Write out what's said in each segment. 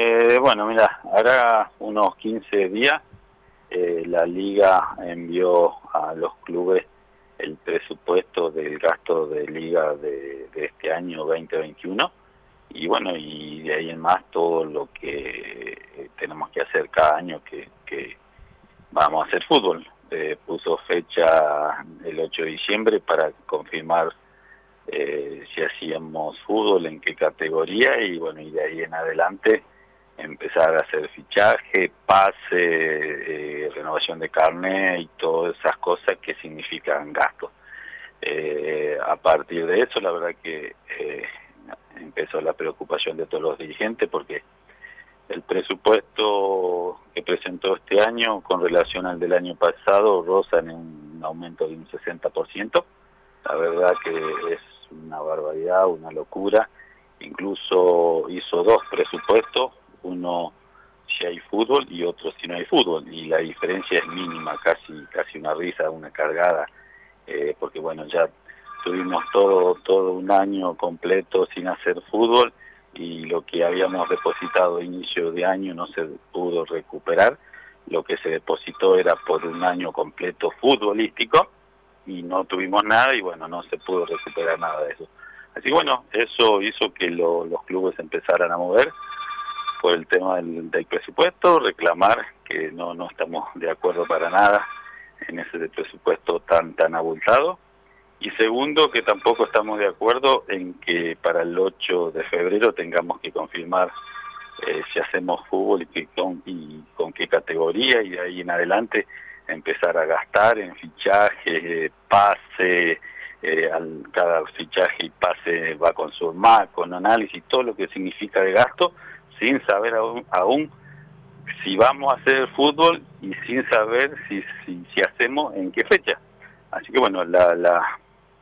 Bueno, mira, hará unos 15 días la liga envió a los clubes el presupuesto del gasto de liga de este año 2021 y bueno, y de ahí en más todo lo que tenemos que hacer cada año que vamos a hacer fútbol. Puso fecha el 8 de diciembre para confirmar si hacíamos fútbol, en qué categoría, y bueno, y de ahí en adelante empezar a hacer fichaje, pase, renovación de carnet y todas esas cosas que significan gastos. A partir de eso, la verdad que empezó la preocupación de todos los dirigentes, porque el presupuesto que presentó este año con relación al del año pasado rozan en un aumento de un 60%. La verdad que es una barbaridad, una locura. Incluso hizo dos presupuestos, uno si hay fútbol y otro si no hay fútbol, y la diferencia es mínima, casi una risa, una cargada, porque bueno, ya tuvimos todo un año completo sin hacer fútbol, y lo que habíamos depositado a inicio de año no se pudo recuperar. Lo que se depositó era por un año completo futbolístico, y no tuvimos nada, y bueno, no se pudo recuperar nada de eso. Así que bueno, eso hizo que los clubes empezaran a mover por el tema del presupuesto, reclamar que no estamos de acuerdo para nada en ese presupuesto tan abultado. Y segundo, que tampoco estamos de acuerdo en que para el 8 de febrero tengamos que confirmar si hacemos fútbol y con qué categoría, y de ahí en adelante empezar a gastar en fichaje, pase, cada fichaje y pase va con su MAC, con análisis, todo lo que significa de gasto, sin saber aún si vamos a hacer fútbol y sin saber si hacemos en qué fecha. Así que bueno, la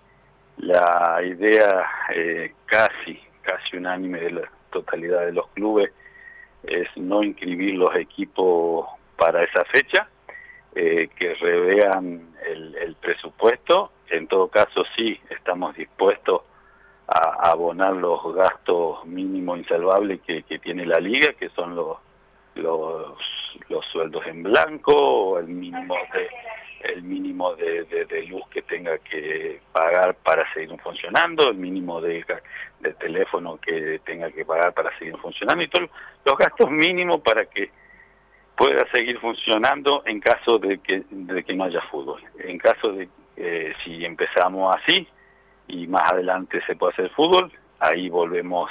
idea casi unánime de la totalidad de los clubes es no inscribir los equipos para esa fecha, que revean el presupuesto. En todo caso sí estamos dispuestos a abonar los gastos mínimos insalvables que tiene la liga, que son los sueldos en blanco, el mínimo de luz que tenga que pagar para seguir funcionando, el mínimo de teléfono que tenga que pagar para seguir funcionando, y todos los gastos mínimos para que pueda seguir funcionando en caso de que no haya fútbol. En caso de si empezamos así y más adelante se puede hacer fútbol, ahí volvemos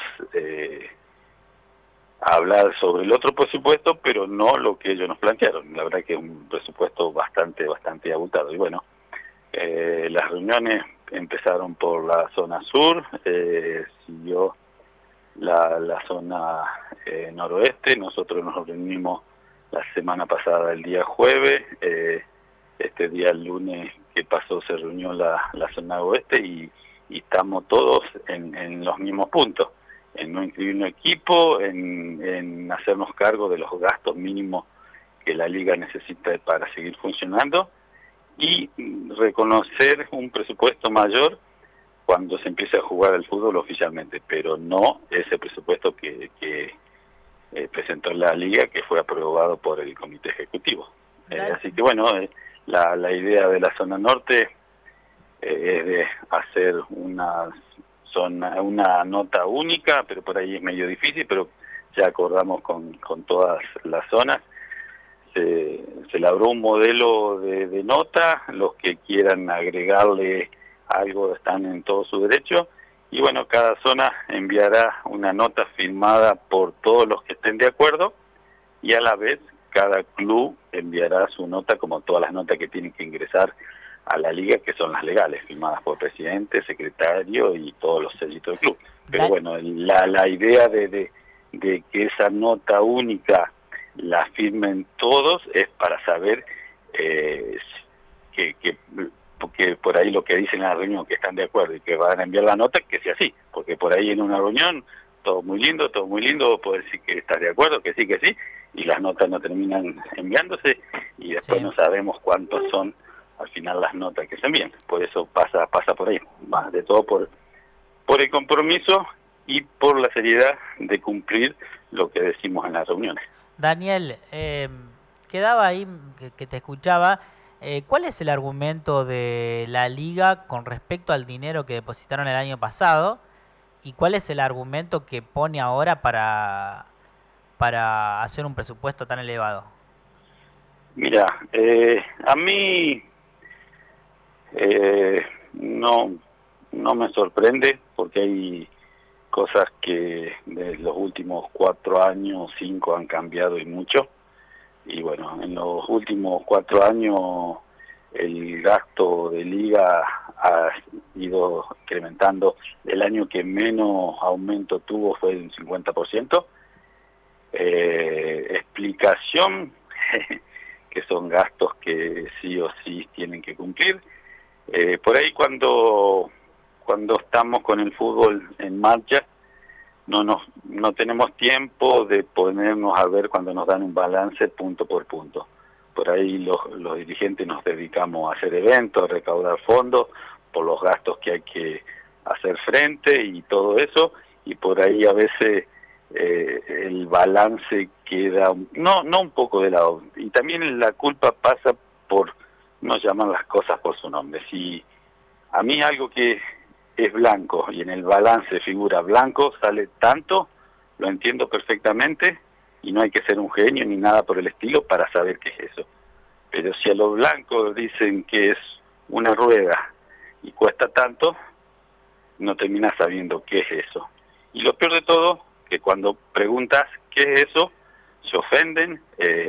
a hablar sobre el otro presupuesto, pero no lo que ellos nos plantearon. La verdad que es un presupuesto bastante abultado. Y bueno, las reuniones empezaron por la zona sur, siguió la zona noroeste. Nosotros nos reunimos la semana pasada, el día jueves. Este día, el lunes que pasó, se reunió la zona oeste, y estamos todos en los mismos puntos, en no inscribir un equipo, en hacernos cargo de los gastos mínimos que la liga necesita para seguir funcionando, y reconocer un presupuesto mayor cuando se empiece a jugar al fútbol oficialmente, pero no ese presupuesto que presentó la liga, que fue aprobado por el comité ejecutivo. Así que bueno, la idea de la zona norte es de hacer una nota única, pero por ahí es medio difícil, pero ya acordamos con todas las zonas. Se elaboró un modelo de nota, los que quieran agregarle algo están en todo su derecho, y bueno, cada zona enviará una nota firmada por todos los que estén de acuerdo, y a la vez cada club enviará su nota, como todas las notas que tienen que ingresar a la liga, que son las legales, firmadas por presidente, secretario y todos los sellitos del club. Pero bueno, la idea de que esa nota única la firmen todos es para saber porque por ahí lo que dicen en la reunión, que están de acuerdo y que van a enviar la nota, que sea así, porque por ahí en una reunión todo muy lindo, puede decir que estás de acuerdo, que sí, y las notas no terminan enviándose, y después no sabemos cuántos son al final las notas que se envían. Por eso pasa por ahí, más de todo por el compromiso y por la seriedad de cumplir lo que decimos en las reuniones. Daniel, quedaba ahí que te escuchaba. ¿Cuál es el argumento de la liga con respecto al dinero que depositaron el año pasado? ¿Y cuál es el argumento que pone ahora para hacer un presupuesto tan elevado? Mira, a mí no, no me sorprende porque hay cosas que de los últimos 4 años, 5 han cambiado y mucho. Y bueno, en los últimos 4 años el gasto de liga ha ido incrementando. El año que menos aumento tuvo fue de un 50%. Explicación, que son gastos que sí o sí tienen que cumplir. Por ahí cuando estamos con el fútbol en marcha, no tenemos tiempo de ponernos a ver cuando nos dan un balance punto por punto. Por ahí los dirigentes nos dedicamos a hacer eventos, a recaudar fondos por los gastos que hay que hacer frente y todo eso, y por ahí a veces el balance queda no un poco de lado, y también la culpa pasa por no llamar las cosas por su nombre. Si a mí algo que es blanco y en el balance figura blanco sale tanto, lo entiendo perfectamente y no hay que ser un genio ni nada por el estilo para saber qué es eso. Pero si a lo blanco dicen que es una rueda y cuesta tanto, no terminas sabiendo qué es eso. Y lo peor de todo, que cuando preguntas qué es eso, se ofenden,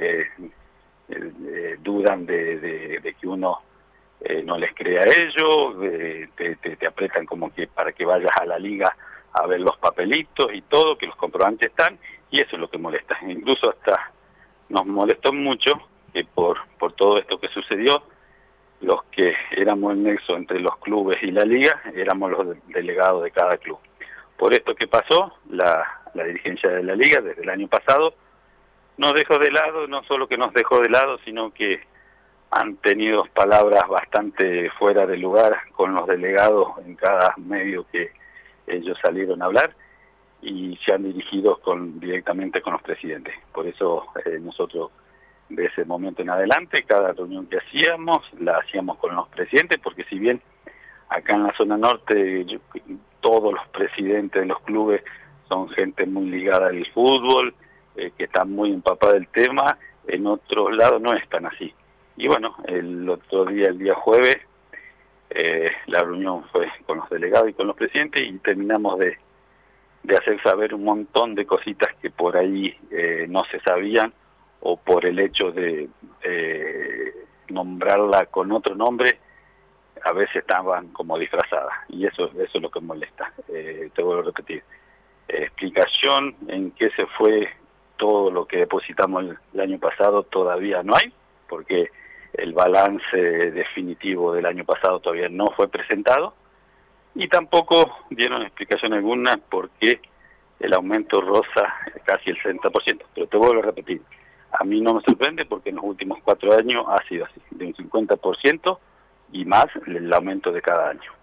dudan de que uno no les cree a ellos, te apretan como que para que vayas a la liga a ver los papelitos y todo, que los comprobantes están, y eso es lo que molesta. Incluso hasta nos molestó mucho que por todo esto que sucedió, los que éramos el nexo entre los clubes y la liga, éramos los delegados de cada club. Por esto que pasó, la dirigencia de la liga desde el año pasado nos dejó de lado, no solo que nos dejó de lado, sino que han tenido palabras bastante fuera de lugar con los delegados en cada medio que ellos salieron a hablar, y se han dirigido directamente con los presidentes. Por eso nosotros de ese momento en adelante, cada reunión que hacíamos, la hacíamos con los presidentes, porque si bien acá en la zona norte todos los presidentes de los clubes son gente muy ligada al fútbol, que está muy empapada del tema, en otros lados no es tan así. Y bueno, el otro día, el día jueves, la reunión fue con los delegados y con los presidentes y terminamos de hacer saber un montón de cositas que por ahí no se sabían, o por el hecho de nombrarla con otro nombre, a veces estaban como disfrazadas, y eso es lo que molesta. Te vuelvo a repetir, explicación en qué se fue todo lo que depositamos el año pasado todavía no hay, porque el balance definitivo del año pasado todavía no fue presentado, y tampoco dieron explicación alguna por qué el aumento roza casi el 60%. Pero te vuelvo a repetir, a mí no me sorprende porque en los últimos 4 años ha sido así, de un 50% y más el aumento de cada año.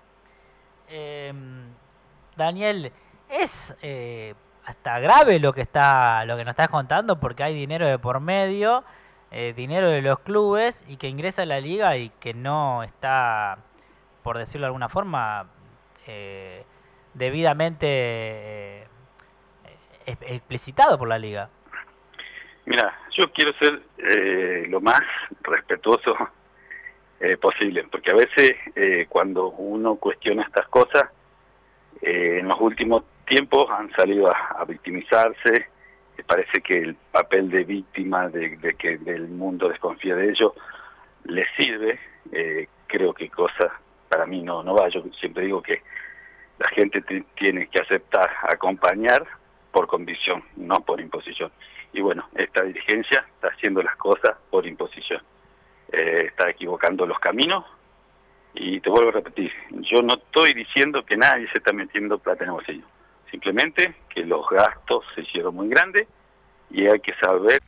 Daniel, es hasta grave lo que nos estás contando, porque hay dinero de por medio, dinero de los clubes y que ingresa a la liga y que no está, por decirlo de alguna forma, debidamente explicitado por la liga. Mira, yo quiero ser lo más respetuoso posible, porque a veces cuando uno cuestiona estas cosas, en los últimos tiempos han salido a victimizarse. Parece que el papel de víctima, de que el mundo desconfía de ellos, les sirve. Creo que cosa para mí no va. Yo siempre digo que la gente tiene que aceptar, acompañar por convicción, no por imposición. Y bueno, esta dirigencia está haciendo las cosas por imposición. Está equivocando los caminos, y te vuelvo a repetir, yo no estoy diciendo que nadie se está metiendo plata en el bolsillo, simplemente que los gastos se hicieron muy grandes y hay que saber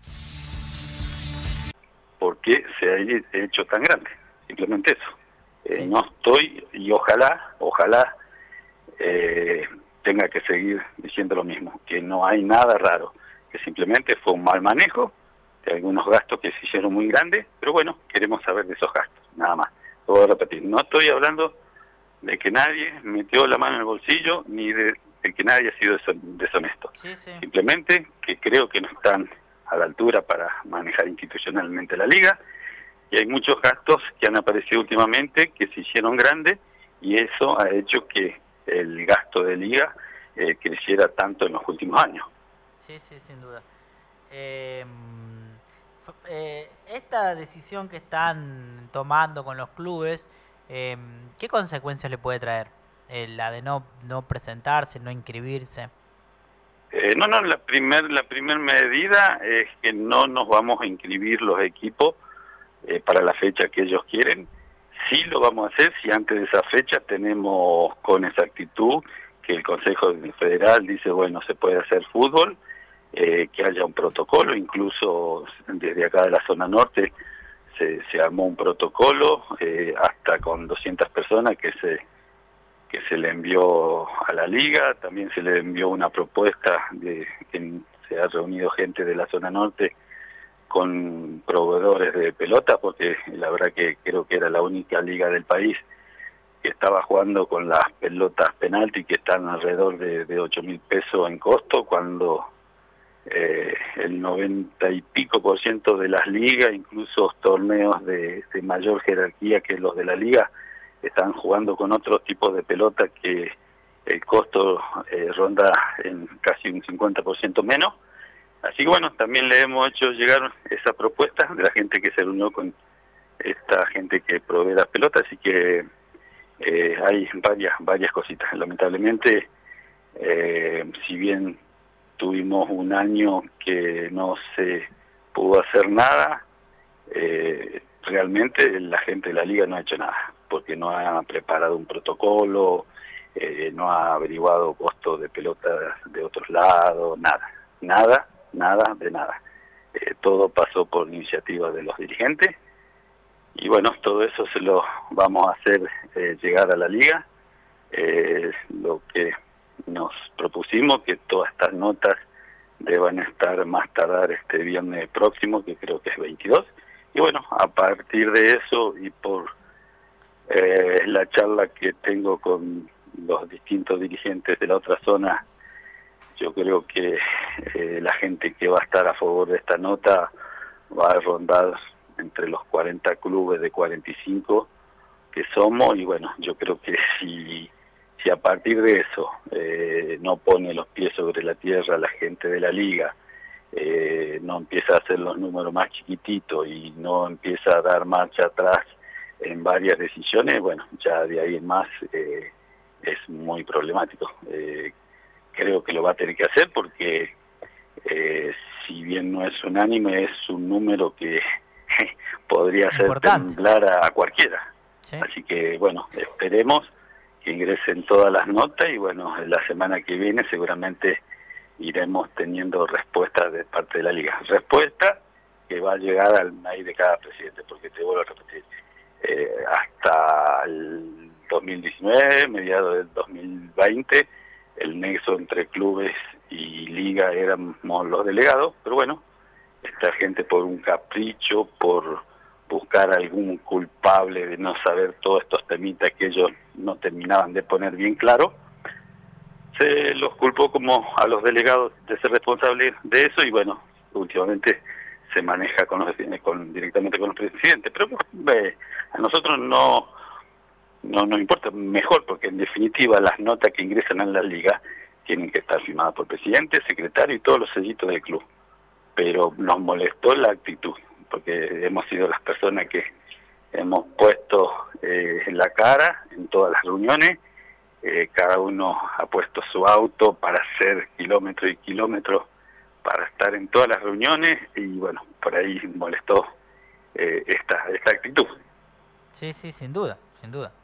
por qué se ha hecho tan grande, simplemente eso. Sí. No estoy, y ojalá tenga que seguir diciendo lo mismo, que no hay nada raro, que simplemente fue un mal manejo de algunos gastos que se hicieron muy grandes, pero bueno, queremos saber de esos gastos, nada más. Puedo repetir, no estoy hablando de que nadie metió la mano en el bolsillo, ni de que nadie ha sido deshonesto. Sí, sí. Simplemente que creo que no están a la altura para manejar institucionalmente la liga, y hay muchos gastos que han aparecido últimamente que se hicieron grandes, y eso ha hecho que el gasto de liga creciera tanto en los últimos años. Sí, sí, sin duda. Esta decisión que están tomando con los clubes, ¿qué consecuencias le puede traer? La de no presentarse, no inscribirse. No, la primer medida es que no nos vamos a inscribir los equipos para la fecha que ellos quieren. Sí lo vamos a hacer si antes de esa fecha tenemos con exactitud que el Consejo Federal dice, bueno, se puede hacer fútbol, que haya un protocolo, incluso desde acá de la zona norte se armó un protocolo hasta con 200 personas que se le envió a la liga. También se le envió una propuesta de que se ha reunido gente de la zona norte con proveedores de pelota, porque la verdad que creo que era la única liga del país que estaba jugando con las pelotas penalti, que están alrededor de 8.000 pesos en costo, cuando el 90 y pico % de las ligas, incluso torneos de mayor jerarquía que los de la liga, están jugando con otros tipos de pelota que el costo ronda en casi un 50% menos. Así que bueno, también le hemos hecho llegar esa propuesta de la gente que se reunió con esta gente que provee las pelotas, así que hay varias cositas. Lamentablemente, si bien tuvimos un año que no se pudo hacer nada, realmente la gente de la liga no ha hecho nada, porque no ha preparado un protocolo, no ha averiguado costos de pelotas de otros lados, nada de nada. Todo pasó por iniciativa de los dirigentes, y bueno, todo eso se lo vamos a hacer llegar a la liga. Lo que nos propusimos, que todas estas notas deban estar más tardar este viernes próximo, que creo que es 22, y bueno, a partir de eso y por la charla que tengo con los distintos dirigentes de la otra zona, yo creo que la gente que va a estar a favor de esta nota va a rondar entre los 40 clubes de 45 que somos, y bueno, yo creo que si a partir de eso no pone los pies sobre la tierra la gente de la liga, no empieza a hacer los números más chiquititos y no empieza a dar marcha atrás en varias decisiones, bueno, ya de ahí en más es muy problemático. Creo que lo va a tener que hacer porque si bien no es unánime, es un número que podría hacer temblar a cualquiera. Sí. Así que bueno, esperemos que ingresen todas las notas y bueno, la semana que viene seguramente iremos teniendo respuestas de parte de la liga. Respuesta que va a llegar al mail de cada presidente, porque te vuelvo a repetir, hasta el 2019, mediados del 2020, el nexo entre clubes y liga éramos los delegados, pero bueno, esta gente por un capricho, por buscar algún culpable de no saber todos estos temitas que ellos no terminaban de poner bien claro, se los culpó como a los delegados de ser responsables de eso, y bueno, últimamente se maneja directamente con los presidentes, pero a nosotros no nos importa, mejor, porque en definitiva las notas que ingresan en la liga tienen que estar firmadas por presidente, secretario y todos los sellitos del club, pero nos molestó la actitud, porque hemos sido las personas que hemos puesto en la cara en todas las reuniones. Cada uno ha puesto su auto para hacer kilómetros y kilómetros para estar en todas las reuniones, y bueno, por ahí molestó esta actitud. Sí, sin duda, sin duda.